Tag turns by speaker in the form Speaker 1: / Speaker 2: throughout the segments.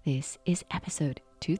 Speaker 1: This is episode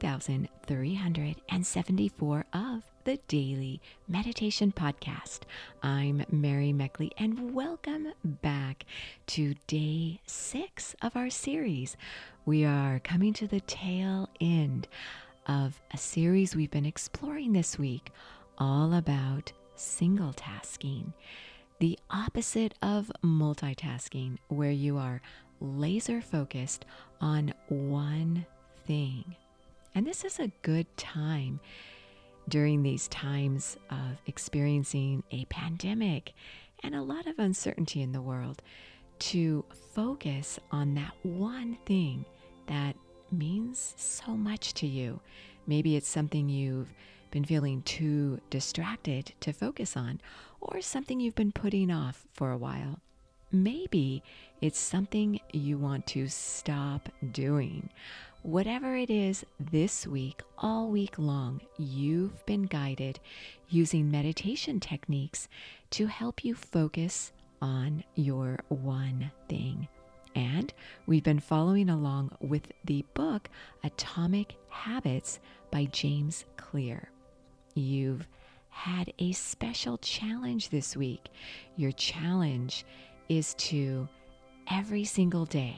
Speaker 1: 2374 of the Daily Meditation Podcast. I'm Mary Meckley, and welcome back to day 6 of our series. We are coming to the tail end of a series we've been exploring this week, all about single tasking, the opposite of multitasking, where you are laser focused on one thing. And this is a good time during these times of experiencing a pandemic and a lot of uncertainty in the world to focus on that one thing that means so much to you. Maybe it's something you've been feeling too distracted to focus on, or something you've been putting off for a while. Maybe it's something you want to stop doing. Whatever it is this week, all week long, you've been guided using meditation techniques to help you focus on your one thing. And we've been following along with the book Atomic Habits by James Clear. You've had a special challenge this week. Your challenge is to every single day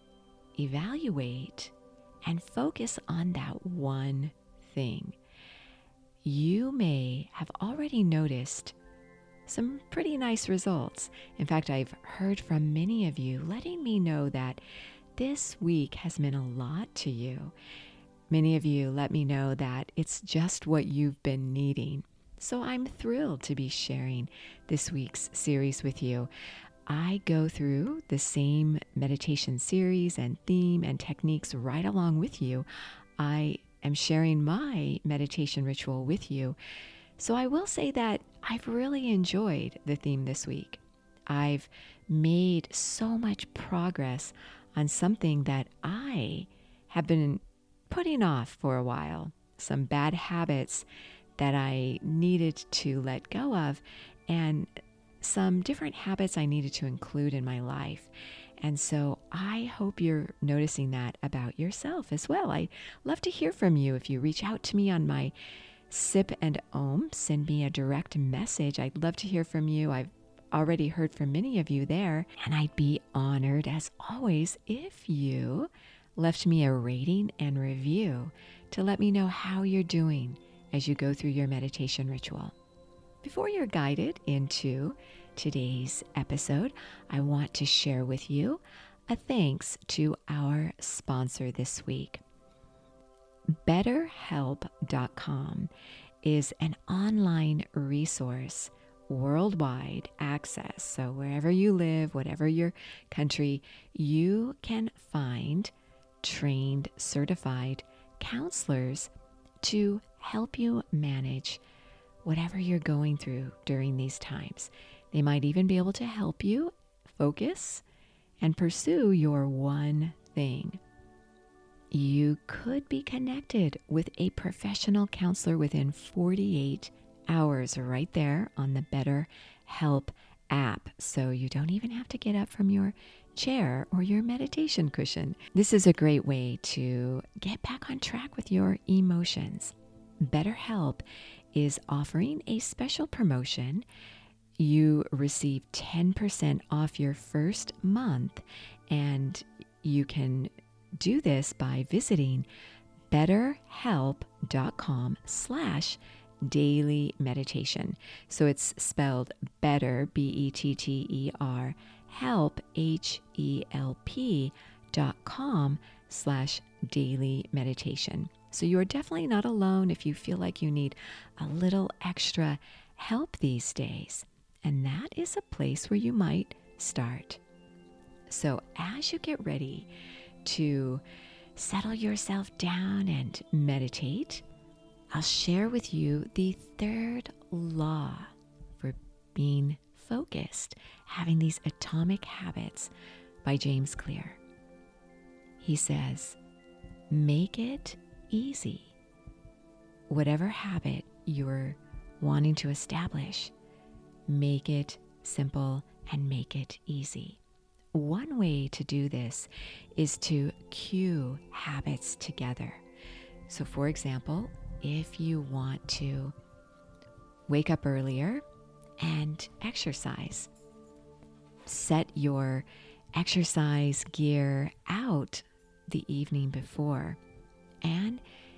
Speaker 1: evaluate and focus on that one thing. You may have already noticed some pretty nice results. In fact, I've heard from many of you letting me know that this week has meant a lot to you. Many of you let me know that it's just what you've been needing. So I'm thrilled to be sharing this week's series with you. I go through the same meditation series and theme and techniques right along with you. I am sharing my meditation ritual with you. So I will say that I've really enjoyed the theme this week. I've made so much progress on something that I have been putting off for a while, some bad habits that I needed to let go of, and some different habits I needed to include in my life. And so I hope you're noticing that about yourself as well. I love to hear from you. If you reach out to me on my Sip and Om, send me a direct message. I'd love to hear from you. I've already heard from many of you there, and I'd be honored, as always, if you left me a rating and review to let me know how you're doing as you go through your meditation ritual. Before you're guided into today's episode, I want to share with you a thanks to our sponsor this week. BetterHelp.com is an online resource, worldwide access. So wherever you live, whatever your country, you can find trained, certified counselors to help you manage whatever you're going through during these times. They might even be able to help you focus and pursue your one thing. You could be connected with a professional counselor within 48 hours right there on the BetterHelp app. So you don't even have to get up from your chair or your meditation cushion. This is a great way to get back on track with your emotions. BetterHelp is offering a special promotion. You receive 10% off your first month, and you can do this by visiting betterhelp.com/daily meditation. So it's spelled better, BETTER, help, HELP.com/daily meditation. So you're definitely not alone if you feel like you need a little extra help these days. And that is a place where you might start. So as you get ready to settle yourself down and meditate, I'll share with you the third law for being focused, having these atomic habits by James Clear. He says, make it easy. Whatever habit you're wanting to establish, make it simple and make it easy. one way to do this is to cue habits together. So, for example, if you want to wake up earlier and exercise, set your exercise gear out the evening before and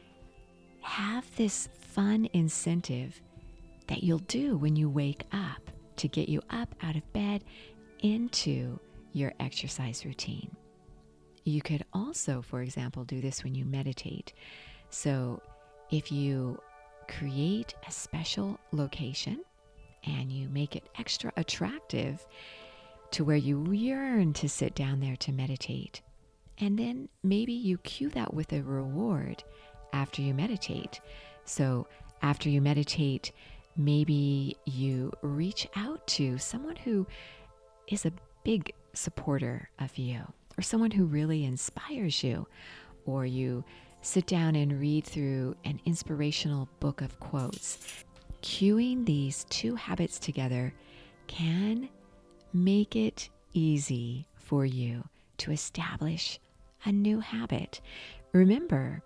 Speaker 1: have this fun incentive that you'll do when you wake up to get you up out of bed into your exercise routine. You could also, for example, do this when you meditate. So if you create a special location and you make it extra attractive to where you yearn to sit down there to meditate, and then maybe you cue that with a reward after you meditate. So after you meditate, maybe you reach out to someone who is a big supporter of you, or someone who really inspires you, or you sit down and read through an inspirational book of quotes. Cueing these two habits together can make it easy for you to establish a new habit. Remember,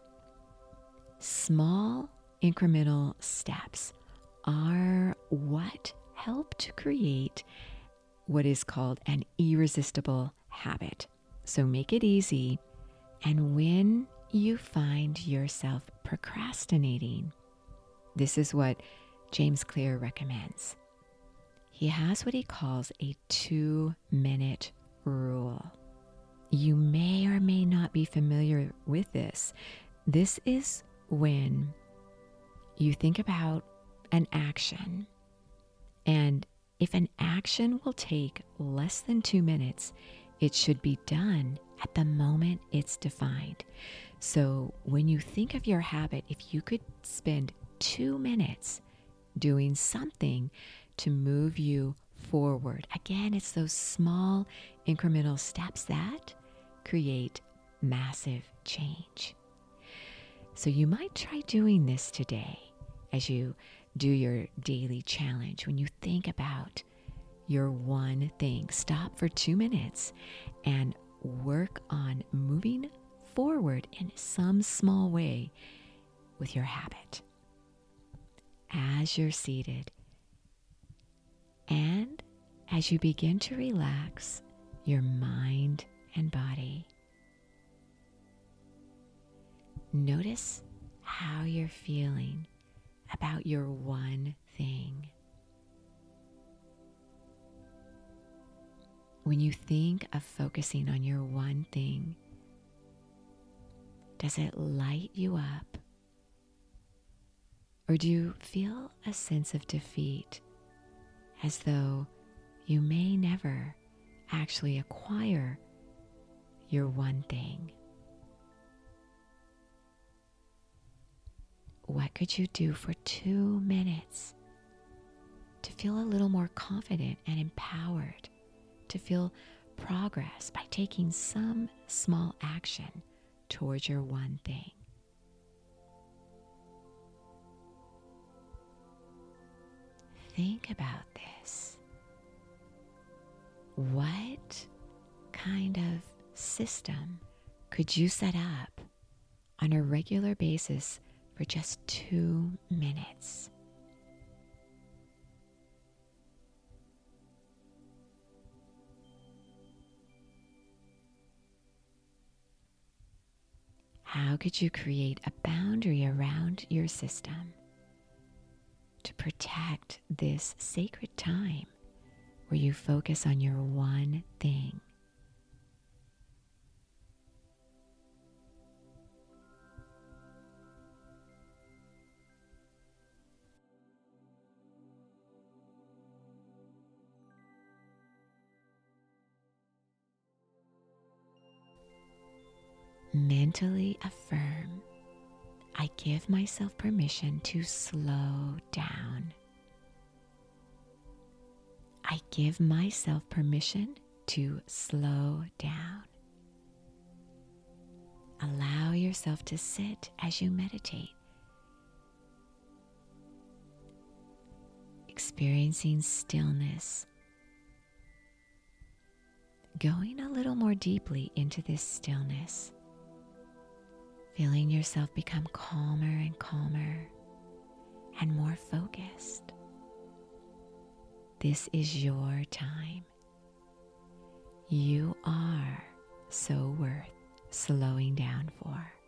Speaker 1: small incremental steps are what help to create what is called an irresistible habit. So make it easy, and when you find yourself procrastinating, this is what James Clear recommends. He has what he calls a 2-minute rule. You may or may not be familiar with this. This is when you think about an action, and if an action will take less than 2 minutes, it should be done at the moment it's defined. So when you think of your habit, if you could spend 2 minutes doing something to move you forward, again, it's those small incremental steps that create massive change. So you might try doing this today as you do your daily challenge. When you think about your one thing, stop for 2 minutes and work on moving forward in some small way with your habit. As you're seated and as you begin to relax your mind and body, notice how you're feeling about your one thing. When you think of focusing on your one thing, does it light you up? Or do you feel a sense of defeat, as though you may never actually acquire your one thing? What could you do for 2 minutes to feel a little more confident and empowered, to feel progress by taking some small action towards your one thing? Think about this. What kind of system could you set up on a regular basis for just 2 minutes? How could you create a boundary around your system to protect this sacred time where you focus on your one thing? Mentally affirm, I give myself permission to slow down. I give myself permission to slow down. Allow yourself to sit as you meditate, experiencing stillness, going a little more deeply into this stillness, feeling yourself become calmer and calmer and more focused. This is your time. You are so worth slowing down for.